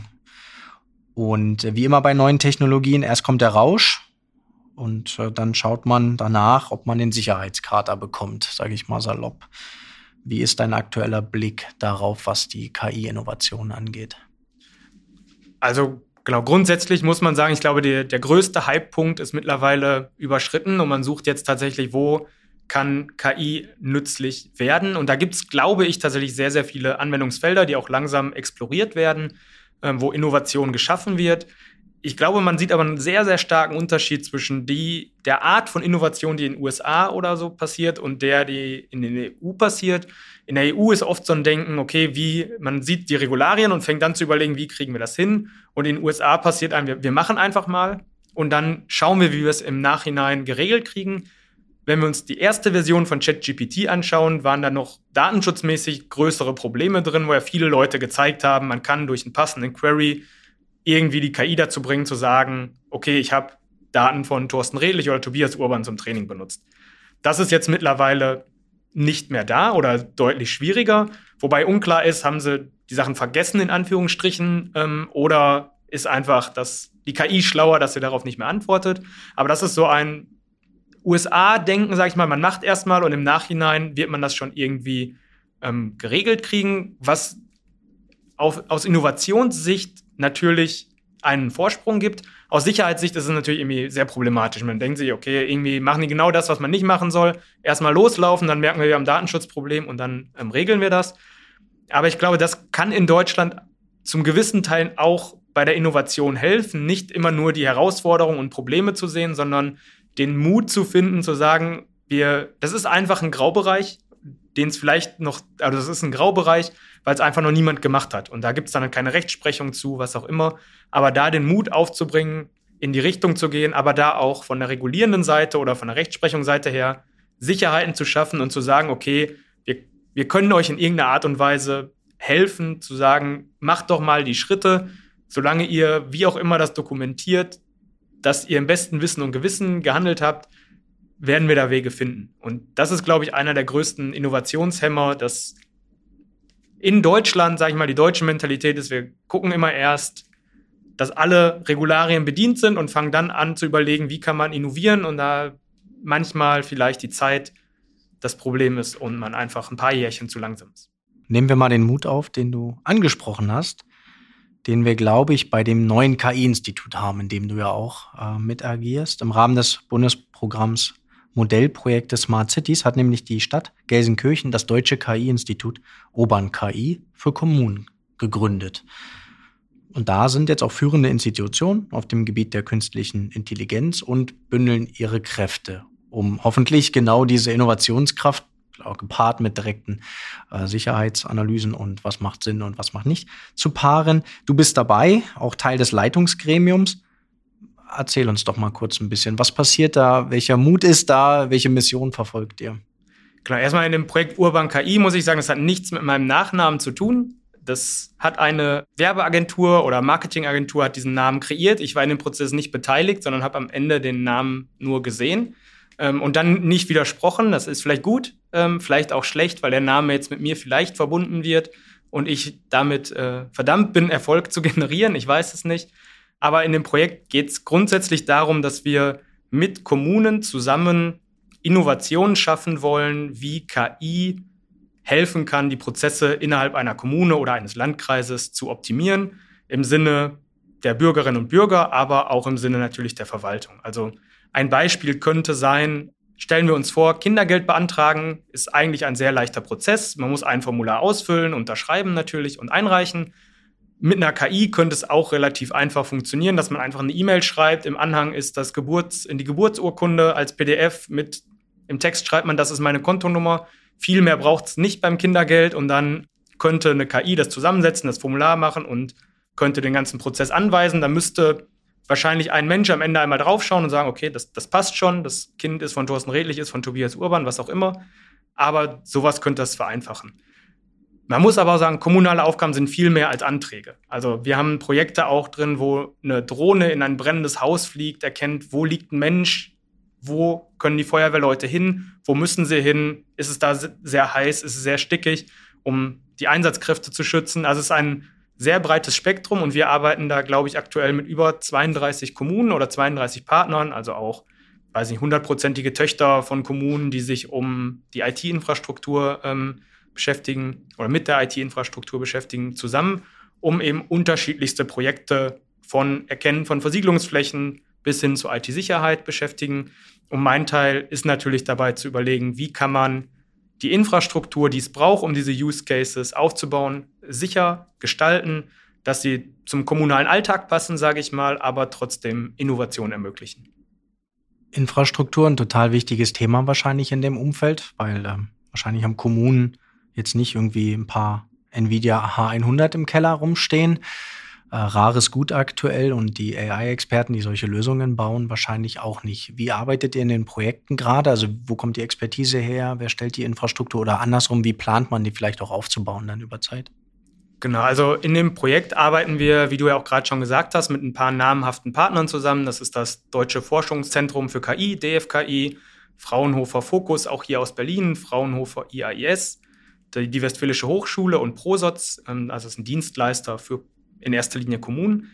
Und wie immer bei neuen Technologien, erst kommt der Rausch und dann schaut man danach, ob man den Sicherheitskater bekommt, sage ich mal salopp. Wie ist dein aktueller Blick darauf, was die KI-Innovation angeht? Also genau, grundsätzlich muss man sagen, ich glaube, der größte Hypepunkt ist mittlerweile überschritten und man sucht jetzt tatsächlich, wo kann KI nützlich werden. Und da gibt es, glaube ich, tatsächlich sehr, sehr viele Anwendungsfelder, die auch langsam exploriert werden, wo Innovation geschaffen wird. Ich glaube, man sieht aber einen sehr, sehr starken Unterschied zwischen der Art von Innovation, die in den USA oder so passiert und die in der EU passiert. In der EU ist oft so ein Denken, okay, man sieht die Regularien und fängt dann zu überlegen, wie kriegen wir das hin? Und in den USA passiert einem, wir machen einfach mal und dann schauen wir, wie wir es im Nachhinein geregelt kriegen. Wenn wir uns die erste Version von ChatGPT anschauen, waren da noch datenschutzmäßig größere Probleme drin, wo ja viele Leute gezeigt haben, man kann durch einen passenden Query irgendwie die KI dazu bringen, zu sagen, okay, ich habe Daten von Thorsten Redlich oder Tobias Urban zum Training benutzt. Das ist jetzt mittlerweile nicht mehr da oder deutlich schwieriger. Wobei unklar ist, haben sie die Sachen vergessen, in Anführungsstrichen, oder ist einfach das die KI schlauer, dass sie darauf nicht mehr antwortet. Aber das ist so ein USA-Denken, sag ich mal. Man macht erstmal und im Nachhinein wird man das schon irgendwie geregelt kriegen, was aus Innovationssicht natürlich einen Vorsprung gibt. Aus Sicherheitssicht ist es natürlich irgendwie sehr problematisch. Man denkt sich, okay, irgendwie machen die genau das, was man nicht machen soll. Erstmal loslaufen, dann merken wir haben ein Datenschutzproblem und dann regeln wir das. Aber ich glaube, das kann in Deutschland zum gewissen Teil auch bei der Innovation helfen, nicht immer nur die Herausforderungen und Probleme zu sehen, sondern den Mut zu finden, zu sagen, das ist einfach ein Graubereich, den es vielleicht noch, also das ist ein Graubereich, weil es einfach noch niemand gemacht hat. Und da gibt es dann keine Rechtsprechung zu, was auch immer. Aber da den Mut aufzubringen, in die Richtung zu gehen, aber da auch von der regulierenden Seite oder von der Rechtsprechungsseite her Sicherheiten zu schaffen und zu sagen, okay, wir können euch in irgendeiner Art und Weise helfen, zu sagen, macht doch mal die Schritte, solange ihr, wie auch immer das dokumentiert, dass ihr im besten Wissen und Gewissen gehandelt habt, werden wir da Wege finden. Und das ist, glaube ich, einer der größten Innovationshemmer, dass in Deutschland, sage ich mal, die deutsche Mentalität ist, wir gucken immer erst, dass alle Regularien bedient sind und fangen dann an zu überlegen, wie kann man innovieren und da manchmal vielleicht die Zeit das Problem ist und man einfach ein paar Jährchen zu langsam ist. Nehmen wir mal den Mut auf, den du angesprochen hast, den wir, glaube ich, bei dem neuen KI-Institut haben, in dem du ja auch mit agierst. Im Rahmen des Bundesprogramms Modellprojekte Smart Cities hat nämlich die Stadt Gelsenkirchen das deutsche KI-Institut Urban KI für Kommunen gegründet. Und da sind jetzt auch führende Institutionen auf dem Gebiet der künstlichen Intelligenz und bündeln ihre Kräfte, um hoffentlich genau diese Innovationskraft, auch gepaart mit direkten Sicherheitsanalysen und was macht Sinn und was macht nicht, zu paaren. Du bist dabei, auch Teil des Leitungsgremiums. Erzähl uns doch mal kurz ein bisschen, was passiert da, welcher Mut ist da, welche Mission verfolgt ihr? Klar, erstmal in dem Projekt Urban KI muss ich sagen, das hat nichts mit meinem Nachnamen zu tun. Das hat eine Werbeagentur oder Marketingagentur hat diesen Namen kreiert. Ich war in dem Prozess nicht beteiligt, sondern habe am Ende den Namen nur gesehen und dann nicht widersprochen. Das ist vielleicht gut, vielleicht auch schlecht, weil der Name jetzt mit mir vielleicht verbunden wird und ich damit verdammt bin, Erfolg zu generieren. Ich weiß es nicht. Aber in dem Projekt geht es grundsätzlich darum, dass wir mit Kommunen zusammen Innovationen schaffen wollen, wie KI helfen kann, die Prozesse innerhalb einer Kommune oder eines Landkreises zu optimieren, im Sinne der Bürgerinnen und Bürger, aber auch im Sinne natürlich der Verwaltung. Also ein Beispiel könnte sein, stellen wir uns vor, Kindergeld beantragen ist eigentlich ein sehr leichter Prozess. Man muss ein Formular ausfüllen, unterschreiben natürlich und einreichen. Mit einer KI könnte es auch relativ einfach funktionieren, dass man einfach eine E-Mail schreibt. Im Anhang ist das die Geburtsurkunde als PDF mit im Text schreibt man, das ist meine Kontonummer. Viel mehr braucht es nicht beim Kindergeld und dann könnte eine KI das zusammensetzen, das Formular machen und könnte den ganzen Prozess anweisen. Da müsste wahrscheinlich ein Mensch am Ende einmal draufschauen und sagen, okay, das passt schon, das Kind ist von Thorsten Redlich, ist von Tobias Urban, was auch immer. Aber sowas könnte das vereinfachen. Man muss aber auch sagen, kommunale Aufgaben sind viel mehr als Anträge. Also wir haben Projekte auch drin, wo eine Drohne in ein brennendes Haus fliegt, erkennt, wo liegt ein Mensch, wo können die Feuerwehrleute hin, wo müssen sie hin, ist es da sehr heiß, ist es sehr stickig, um die Einsatzkräfte zu schützen. Also es ist ein sehr breites Spektrum und wir arbeiten da, glaube ich, aktuell mit über 32 Kommunen oder 32 Partnern, also auch, weiß nicht, 100-prozentige Töchter von Kommunen, die sich um die IT-Infrastruktur beschäftigen oder mit der IT-Infrastruktur beschäftigen, zusammen, um eben unterschiedlichste Projekte von Erkennen von Versiegelungsflächen bis hin zur IT-Sicherheit beschäftigen. Und mein Teil ist natürlich dabei zu überlegen, wie kann man die Infrastruktur, die es braucht, um diese Use Cases aufzubauen, sicher gestalten, dass sie zum kommunalen Alltag passen, sage ich mal, aber trotzdem Innovation ermöglichen. Infrastruktur, ein total wichtiges Thema wahrscheinlich in dem Umfeld, weil wahrscheinlich haben Kommunen jetzt nicht irgendwie ein paar Nvidia H100 im Keller rumstehen. Rares Gut aktuell und die AI-Experten, die solche Lösungen bauen, wahrscheinlich auch nicht. Wie arbeitet ihr in den Projekten gerade? Also wo kommt die Expertise her? Wer stellt die Infrastruktur? Oder andersrum, wie plant man die vielleicht auch aufzubauen dann über Zeit? Genau, also in dem Projekt arbeiten wir, wie du ja auch gerade schon gesagt hast, mit ein paar namhaften Partnern zusammen. Das ist das Deutsche Forschungszentrum für KI, DFKI, Fraunhofer Focus, auch hier aus Berlin, Fraunhofer IAIS, die Westfälische Hochschule und ProSoц, also das ist ein Dienstleister für in erster Linie Kommunen.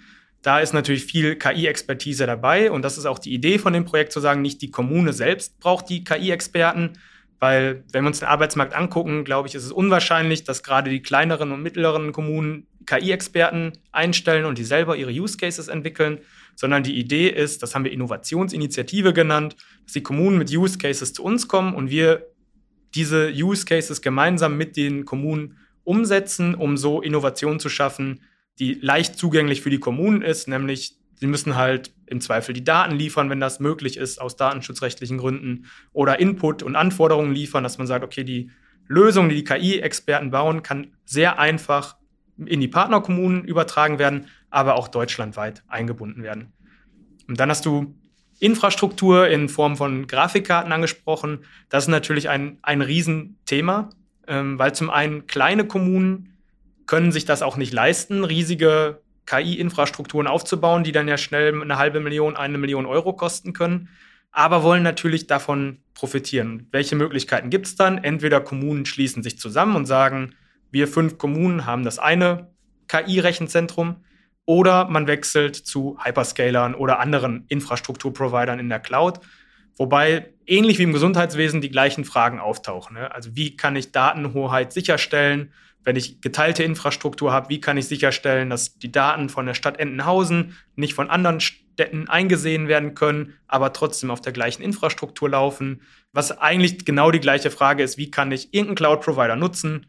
Da ist natürlich viel KI-Expertise dabei und das ist auch die Idee von dem Projekt, zu sagen, nicht die Kommune selbst braucht die KI-Experten, weil wenn wir uns den Arbeitsmarkt angucken, glaube ich, ist es unwahrscheinlich, dass gerade die kleineren und mittleren Kommunen KI-Experten einstellen und die selber ihre Use Cases entwickeln, sondern die Idee ist, das haben wir Innovationsinitiative genannt, dass die Kommunen mit Use Cases zu uns kommen und wir diese Use Cases gemeinsam mit den Kommunen umsetzen, um so Innovation zu schaffen, die leicht zugänglich für die Kommunen ist, nämlich sie müssen halt im Zweifel die Daten liefern, wenn das möglich ist, aus datenschutzrechtlichen Gründen, oder Input und Anforderungen liefern, dass man sagt, okay, die Lösung, die die KI-Experten bauen, kann sehr einfach in die Partnerkommunen übertragen werden, aber auch deutschlandweit eingebunden werden. Und dann hast du Infrastruktur in Form von Grafikkarten angesprochen. Das ist natürlich ein Riesenthema, weil zum einen kleine Kommunen können sich das auch nicht leisten, riesige KI-Infrastrukturen aufzubauen, die dann ja schnell 500.000, 1 Million Euro kosten können, aber wollen natürlich davon profitieren. Welche Möglichkeiten gibt es dann? Entweder Kommunen schließen sich zusammen und sagen, wir 5 Kommunen haben das eine KI-Rechenzentrum, oder man wechselt zu Hyperscalern oder anderen Infrastrukturprovidern in der Cloud, wobei ähnlich wie im Gesundheitswesen die gleichen Fragen auftauchen. Also wie kann ich Datenhoheit sicherstellen, wenn ich geteilte Infrastruktur habe? Wie kann ich sicherstellen, dass die Daten von der Stadt Entenhausen nicht von anderen Städten eingesehen werden können, aber trotzdem auf der gleichen Infrastruktur laufen? Was eigentlich genau die gleiche Frage ist, wie kann ich irgendeinen Cloud-Provider nutzen,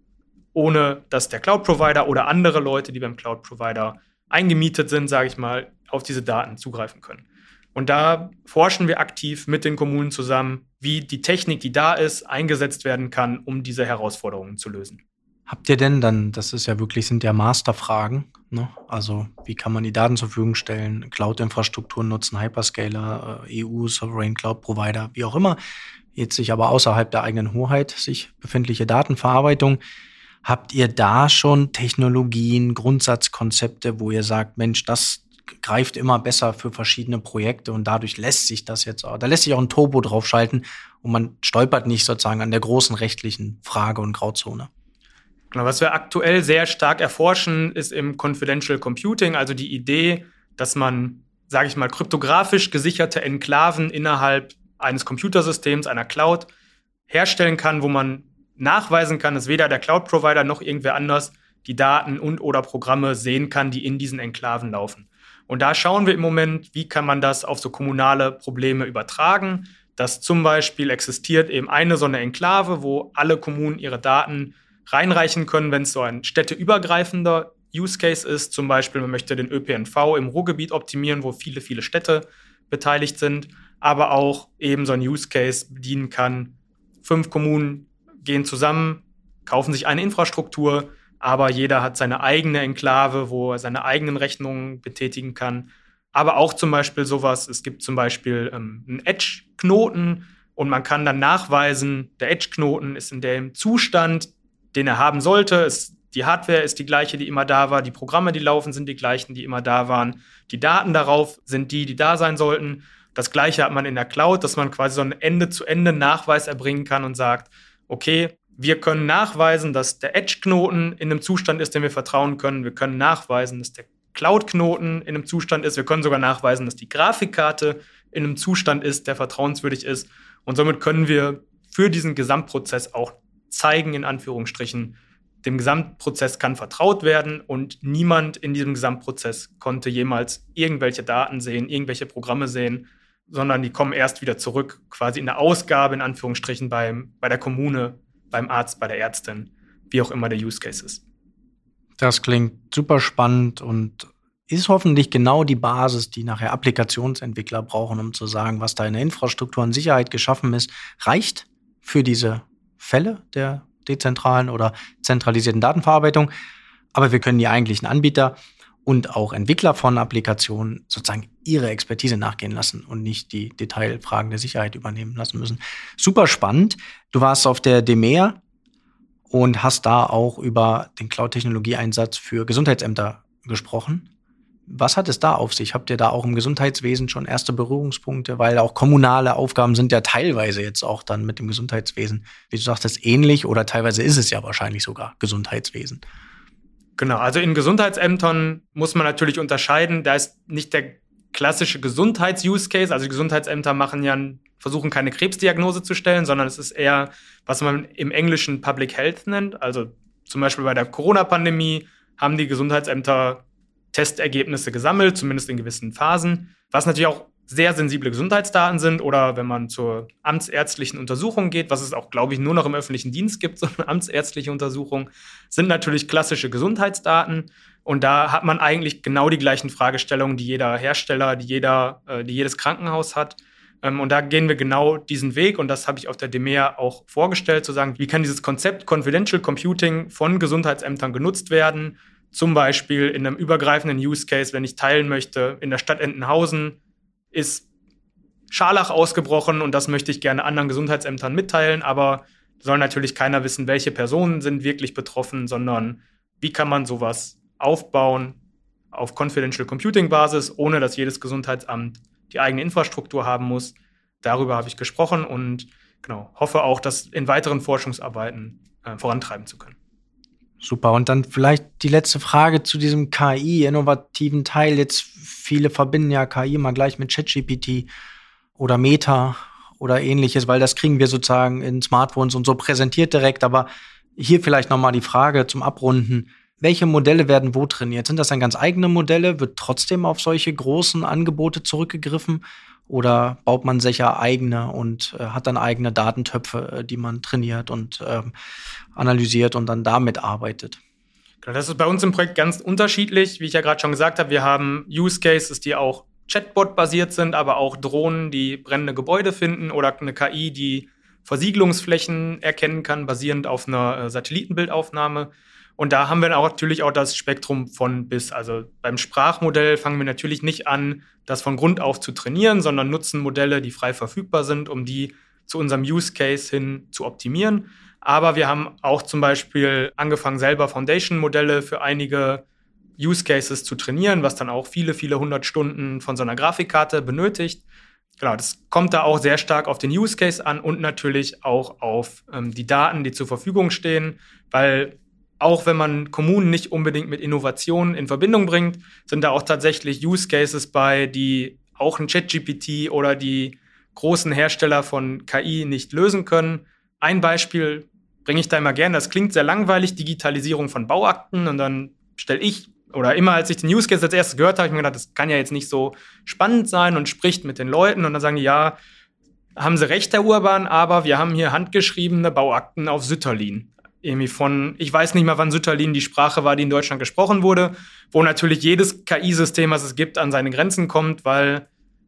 ohne dass der Cloud-Provider oder andere Leute, die beim Cloud-Provider eingemietet sind, sage ich mal, auf diese Daten zugreifen können. Und da forschen wir aktiv mit den Kommunen zusammen, wie die Technik, die da ist, eingesetzt werden kann, um diese Herausforderungen zu lösen. Habt ihr denn dann, das ist ja wirklich, sind ja Masterfragen, ne? Also wie kann man die Daten zur Verfügung stellen, Cloud-Infrastrukturen nutzen, Hyperscaler, EU, Sovereign Cloud Provider, wie auch immer, jetzt sich aber außerhalb der eigenen Hoheit sich befindliche Datenverarbeitung. Habt ihr da schon Technologien, Grundsatzkonzepte, wo ihr sagt, Mensch, das greift immer besser für verschiedene Projekte und dadurch lässt sich das jetzt auch, da lässt sich auch ein Turbo draufschalten und man stolpert nicht sozusagen an der großen rechtlichen Frage und Grauzone? Genau, was wir aktuell sehr stark erforschen, ist im Confidential Computing, also die Idee, dass man, sage ich mal, kryptografisch gesicherte Enklaven innerhalb eines Computersystems, einer Cloud, herstellen kann, wo man nachweisen kann, dass weder der Cloud-Provider noch irgendwer anders die Daten und oder Programme sehen kann, die in diesen Enklaven laufen. Und da schauen wir im Moment, wie kann man das auf so kommunale Probleme übertragen, dass zum Beispiel existiert eben eine so eine Enklave, wo alle Kommunen ihre Daten reinreichen können, wenn es so ein städteübergreifender Use Case ist. Zum Beispiel, man möchte den ÖPNV im Ruhrgebiet optimieren, wo viele, viele Städte beteiligt sind, aber auch eben so ein Use Case bedienen kann. 5 Kommunen gehen zusammen, kaufen sich eine Infrastruktur, aber jeder hat seine eigene Enklave, wo er seine eigenen Rechnungen betätigen kann. Aber auch zum Beispiel sowas, es gibt zum Beispiel einen Edge-Knoten und man kann dann nachweisen, der Edge-Knoten ist in dem Zustand, den er haben sollte. Die Hardware ist die gleiche, die immer da war, die Programme, die laufen, sind die gleichen, die immer da waren. Die Daten darauf sind die da sein sollten. Das Gleiche hat man in der Cloud, dass man quasi so einen Ende-zu-Ende-Nachweis erbringen kann und sagt, okay, wir können nachweisen, dass der Edge-Knoten in einem Zustand ist, dem wir vertrauen können. Wir können nachweisen, dass der Cloud-Knoten in einem Zustand ist. Wir können sogar nachweisen, dass die Grafikkarte in einem Zustand ist, der vertrauenswürdig ist. Und somit können wir für diesen Gesamtprozess auch zeigen, in Anführungsstrichen, dem Gesamtprozess kann vertraut werden und niemand in diesem Gesamtprozess konnte jemals irgendwelche Daten sehen, irgendwelche Programme sehen, sondern die kommen erst wieder zurück, quasi in der Ausgabe, in Anführungsstrichen, bei der Kommune, beim Arzt, bei der Ärztin, wie auch immer der Use Case ist. Das klingt super spannend und ist hoffentlich genau die Basis, die nachher Applikationsentwickler brauchen, um zu sagen, was da in der Infrastruktur an Sicherheit geschaffen ist, reicht für diese Fälle der dezentralen oder zentralisierten Datenverarbeitung. Aber wir können die eigentlichen Anbieter und auch Entwickler von Applikationen sozusagen ihre Expertise nachgehen lassen und nicht die Detailfragen der Sicherheit übernehmen lassen müssen. Super spannend. Du warst auf der DEMEA und hast da auch über den Cloud-Technologie-Einsatz für Gesundheitsämter gesprochen. Was hat es da auf sich? Habt ihr da auch im Gesundheitswesen schon erste Berührungspunkte? Weil auch kommunale Aufgaben sind ja teilweise jetzt auch dann mit dem Gesundheitswesen, wie du sagtest, ähnlich oder teilweise ist es ja wahrscheinlich sogar Gesundheitswesen. Genau, also in Gesundheitsämtern muss man natürlich unterscheiden. Da ist nicht der klassische Gesundheits-Use-Case. Also die Gesundheitsämter versuchen keine Krebsdiagnose zu stellen, sondern es ist eher, was man im Englischen Public Health nennt. Also zum Beispiel bei der Corona-Pandemie haben die Gesundheitsämter Testergebnisse gesammelt, zumindest in gewissen Phasen, was natürlich auch sehr sensible Gesundheitsdaten sind, oder wenn man zur amtsärztlichen Untersuchung geht, was es auch, glaube ich, nur noch im öffentlichen Dienst gibt, so eine amtsärztliche Untersuchung, sind natürlich klassische Gesundheitsdaten. Und da hat man eigentlich genau die gleichen Fragestellungen, die jeder Hersteller, die jedes Krankenhaus hat. Und da gehen wir genau diesen Weg, und das habe ich auf der DEMEA auch vorgestellt, zu sagen, wie kann dieses Konzept Confidential Computing von Gesundheitsämtern genutzt werden, zum Beispiel in einem übergreifenden Use Case, wenn ich teilen möchte, in der Stadt Entenhausen ist Scharlach ausgebrochen und das möchte ich gerne anderen Gesundheitsämtern mitteilen, aber soll natürlich keiner wissen, welche Personen sind wirklich betroffen, sondern wie kann man sowas aufbauen auf Confidential Computing Basis, ohne dass jedes Gesundheitsamt die eigene Infrastruktur haben muss. Darüber habe ich gesprochen und hoffe auch, das in weiteren Forschungsarbeiten vorantreiben zu können. Super. Und dann vielleicht die letzte Frage zu diesem KI-innovativen Teil. Jetzt viele verbinden ja KI mal gleich mit ChatGPT oder Meta oder ähnliches, weil das kriegen wir sozusagen in Smartphones und so präsentiert direkt. Aber hier vielleicht nochmal die Frage zum Abrunden. Welche Modelle werden wo trainiert? Sind das dann ganz eigene Modelle? Wird trotzdem auf solche großen Angebote zurückgegriffen? Oder baut man sicher eigene und hat dann eigene Datentöpfe, die man trainiert und analysiert und dann damit arbeitet? Das ist bei uns im Projekt ganz unterschiedlich. Wie ich ja gerade schon gesagt habe, wir haben Use Cases, die auch Chatbot-basiert sind, aber auch Drohnen, die brennende Gebäude finden, oder eine KI, die Versiegelungsflächen erkennen kann, basierend auf einer Satellitenbildaufnahme. Und da haben wir auch natürlich auch das Spektrum von bis. Also beim Sprachmodell fangen wir natürlich nicht an, das von Grund auf zu trainieren, sondern nutzen Modelle, die frei verfügbar sind, um die zu unserem Use Case hin zu optimieren. Aber wir haben auch zum Beispiel angefangen, selber Foundation-Modelle für einige Use Cases zu trainieren, was dann auch viele, viele 100 Stunden von so einer Grafikkarte benötigt. Genau, das kommt da auch sehr stark auf den Use Case an und natürlich auch auf die Daten, die zur Verfügung stehen, weil auch wenn man Kommunen nicht unbedingt mit Innovationen in Verbindung bringt, sind da auch tatsächlich Use Cases bei, die auch ein ChatGPT oder die großen Hersteller von KI nicht lösen können. Ein Beispiel bringe ich da immer gerne, das klingt sehr langweilig, Digitalisierung von Bauakten. Und dann stelle ich, oder immer als ich den Use Case als erstes gehört habe, habe ich mir gedacht, das kann ja jetzt nicht so spannend sein, und spricht mit den Leuten und dann sagen die, ja, haben Sie recht, Herr Urban, aber wir haben hier handgeschriebene Bauakten auf Sütterlin. Irgendwie ich weiß nicht mal, wann Sütterlin die Sprache war, die in Deutschland gesprochen wurde, wo natürlich jedes KI-System, was es gibt, an seine Grenzen kommt, weil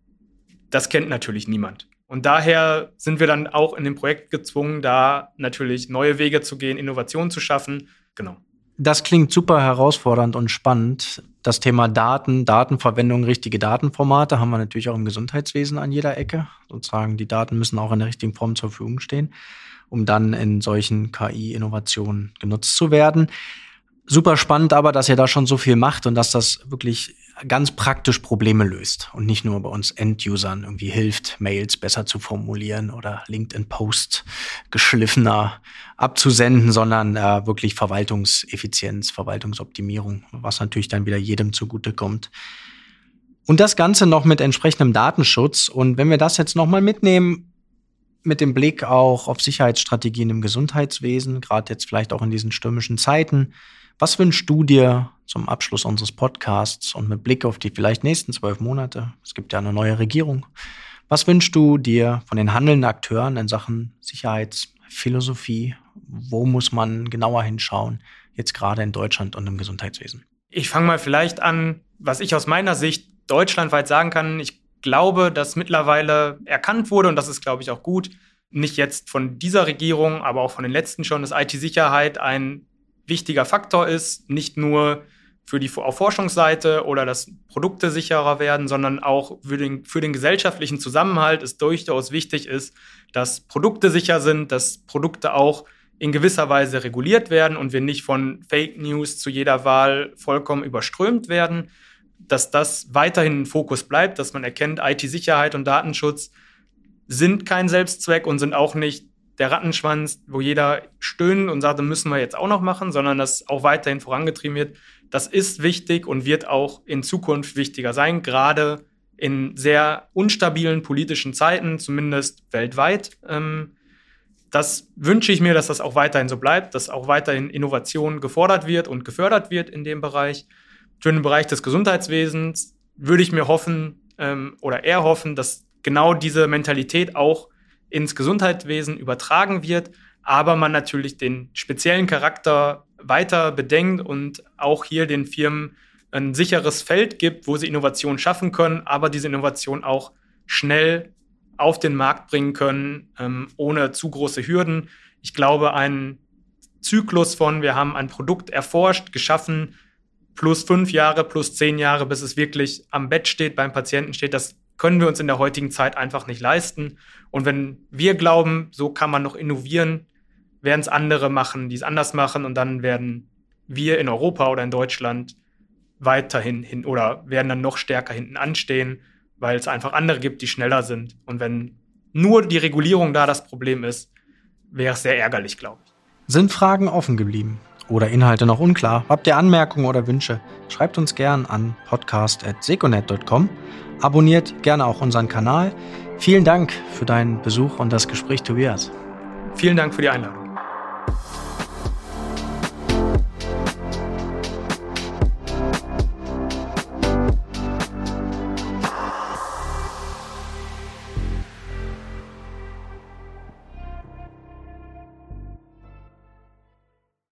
das kennt natürlich niemand. Und daher sind wir dann auch in dem Projekt gezwungen, da natürlich neue Wege zu gehen, Innovationen zu schaffen. Genau. Das klingt super herausfordernd und spannend. Das Thema Datenverwendung, richtige Datenformate haben wir natürlich auch im Gesundheitswesen an jeder Ecke. Sozusagen, die Daten müssen auch in der richtigen Form zur Verfügung stehen, um dann in solchen KI-Innovationen genutzt zu werden. Super spannend aber, dass ihr da schon so viel macht und dass das wirklich ganz praktisch Probleme löst und nicht nur bei uns End-Usern irgendwie hilft, Mails besser zu formulieren oder LinkedIn-Posts geschliffener abzusenden, sondern wirklich Verwaltungseffizienz, Verwaltungsoptimierung, was natürlich dann wieder jedem zugutekommt. Und das Ganze noch mit entsprechendem Datenschutz. Und wenn wir das jetzt nochmal mitnehmen, mit dem Blick auch auf Sicherheitsstrategien im Gesundheitswesen, gerade jetzt vielleicht auch in diesen stürmischen Zeiten, was wünschst du dir zum Abschluss unseres Podcasts und mit Blick auf die vielleicht nächsten 12 Monate? Es gibt ja eine neue Regierung. Was wünschst du dir von den handelnden Akteuren in Sachen Sicherheitsphilosophie? Wo muss man genauer hinschauen, jetzt gerade in Deutschland und im Gesundheitswesen? Ich fange mal vielleicht an, was ich aus meiner Sicht deutschlandweit sagen kann. Ich glaube, dass mittlerweile erkannt wurde, und das ist, glaube ich, auch gut, nicht jetzt von dieser Regierung, aber auch von den letzten schon, dass IT-Sicherheit ein wichtiger Faktor ist, nicht nur auf Forschungsseite oder dass Produkte sicherer werden, sondern auch für den gesellschaftlichen Zusammenhalt es durchaus wichtig ist, dass Produkte sicher sind, dass Produkte auch in gewisser Weise reguliert werden und wir nicht von Fake News zu jeder Wahl vollkommen überströmt werden, dass das weiterhin ein Fokus bleibt, dass man erkennt, IT-Sicherheit und Datenschutz sind kein Selbstzweck und sind auch nicht der Rattenschwanz, wo jeder stöhnt und sagt, das müssen wir jetzt auch noch machen, sondern dass auch weiterhin vorangetrieben wird. Das ist wichtig und wird auch in Zukunft wichtiger sein, gerade in sehr instabilen politischen Zeiten, zumindest weltweit. Das wünsche ich mir, dass das auch weiterhin so bleibt, dass auch weiterhin Innovation gefordert wird und gefördert wird in dem Bereich. Für den Bereich des Gesundheitswesens würde ich mir hoffen oder eher hoffen, dass genau diese Mentalität auch ins Gesundheitswesen übertragen wird, aber man natürlich den speziellen Charakter weiter bedenkt und auch hier den Firmen ein sicheres Feld gibt, wo sie Innovation schaffen können, aber diese Innovation auch schnell auf den Markt bringen können, ohne zu große Hürden. Ich glaube, ein Zyklus von, wir haben ein Produkt erforscht, geschaffen, plus 5 Jahre, plus 10 Jahre, bis es wirklich am Bett steht, beim Patienten steht, das können wir uns in der heutigen Zeit einfach nicht leisten. Und wenn wir glauben, so kann man noch innovieren, werden es andere machen, die es anders machen und dann werden wir in Europa oder in Deutschland weiterhin oder werden dann noch stärker hinten anstehen, weil es einfach andere gibt, die schneller sind. Und wenn nur die Regulierung da das Problem ist, wäre es sehr ärgerlich, glaube ich. Sind Fragen offen geblieben oder Inhalte noch unklar? Habt ihr Anmerkungen oder Wünsche? Schreibt uns gern an podcast@seconet.com. Abonniert gerne auch unseren Kanal. Vielen Dank für deinen Besuch und das Gespräch, Tobias. Vielen Dank für die Einladung.